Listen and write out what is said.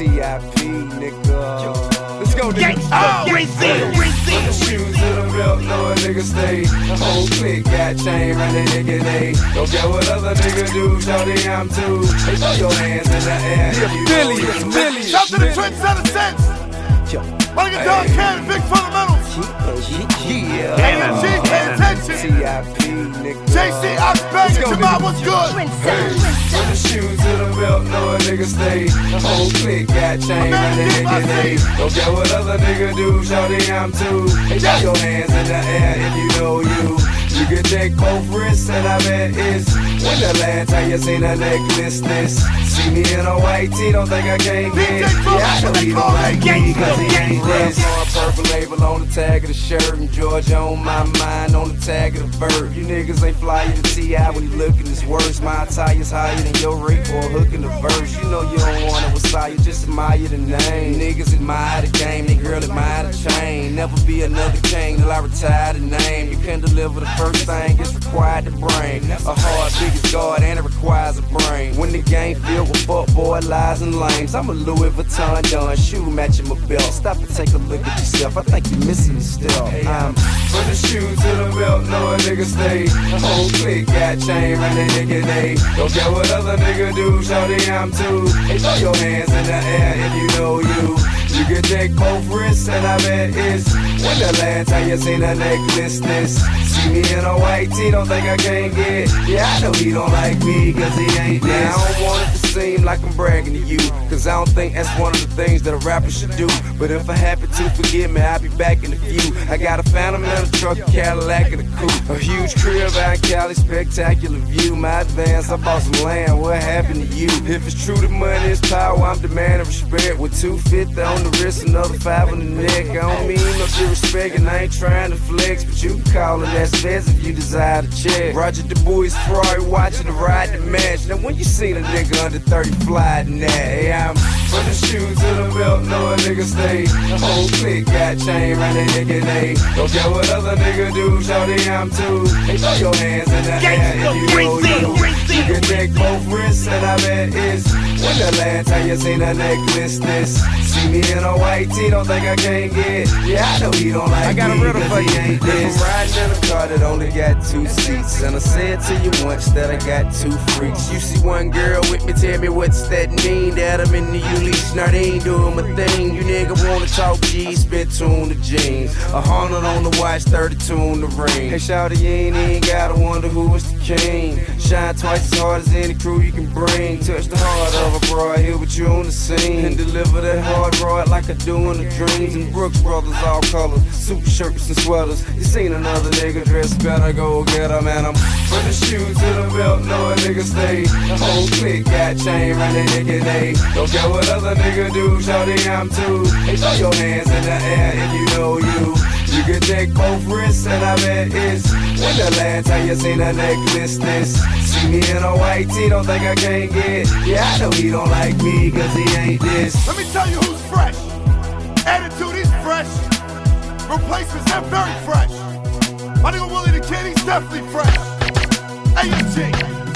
T.I.P. nigga. Let's go, nigga. From the shoes to the belt, know a nigga stay. The whole clique got chain running nigga day. Don't care what other nigga do, shawty I'm too. Hey, throw your hands in the air. Millions. Shout to the Trendsetter Sense. My nigga Don Cannon, big fundamentals. Yeah. AMG, pay attention. T.I.P. nigga. JC, Oxbang, Jamal, what's good? From the shoes to the belt, know a nigga stay. The whole clique got chain running nigga day. Don't care what other nigga do, shawty I'm too. Hey, throw your hands in the air if you know you. You can take both wrists and I bet it's when the last time you seen a necklace this. See me in a white tee, don't think I can't get. Yeah, I know he don't like me cause he ain't this. Purple label on the tag of the shirt and Georgia on my mind on the tag of the bird. You niggas ain't flyer to T.I. when you looking this worse. My attire's higher than your rate for a hook in the verse. You know you don't want it with Sire, just admire the name. Niggas admire the game, they girl admire the chain. Never be another king till I retire the name. You can deliver the first thing, it's required to bring a heart big as God and it requires a brain. When the game filled with fuckboy lies and lames, I'm a Louis Vuitton done, shoe matching my belt. Stop and take a look at yourself, I think you're missing the still. I'm from the shoes to the belt, know a nigga stay. The whole clique got chain running nigga day. Don't care what other nigga do, shawty I'm too. Hey, throw your hands in the air if you know you. You can take both wrists and I bet it's when the last time you seen a necklace this. See me in a white tee, don't think I can't get. Yeah, I know he don't like me cause he ain't this. Now, I don't want it to seem like I'm bragging to you, cause I don't think that's one of the things that a rapper should do. But if I happen to, forgive me, I'll be back in a few. I got a Phantom and a truck, a Cadillac and a coupe, a huge crib out in Cali, spectacular view. My advance, I bought some land, what happened to you? If it's true that money is power, I'm demanding respect. With 250 on the wrist, another 5 on the neck. I don't mean no disrespect and I ain't trying to flex, but you can call it that's best if you desire to check. Roger Du Bois Ferrari watching the ride the match. Now when you seen a nigga under 30 fly than that, hey, I'm from the shoes to the belt, know a nigga stay. The whole clique got chain running nigga day. Don't care what other nigga do, shawty I'm too. Hey, throw your hands in the air if you know you. You can take both wrists and I bet it's when the last time you seen a necklace this. See me in a white tee, don't think I can't get. Yeah, I know he don't like me cause he ain't this. I'm riding in a car that only got 2 seats, and I said to you once that I got 2 freaks. You see one girl with me, tell me what's that mean? That I'm in the Ulysses, now they ain't doing my thing. You nigga wanna talk G, spit 2 on the jeans, 100 on the watch, 32 on the ring. Hey shawty, you ain't even gotta wonder who is the king. Shine twice as hard as any crew you can bring. Touch the heart of a broad here with you on the scene, and deliver that hard rod like I do in the dreams. And Brooks Brothers all colors, suit shirts and sweaters. You seen another nigga dress better, go get him. And I'm from the shoes to the belt, know a nigga stay. The whole clique got chain running nigga day. Don't care what other nigga do, shawty I'm too. Hey, throw your hands in the air if you know you. You can take both wrists and I bet it's when the last time you seen a necklace this. See me in a white tee, don't think I can't get. Yeah, I know he don't like me cause he ain't this. Let me tell you who's fresh. Attitude, he's fresh. Replacements, they're very fresh. My nigga Willie the Kid, he's definitely fresh. AMG.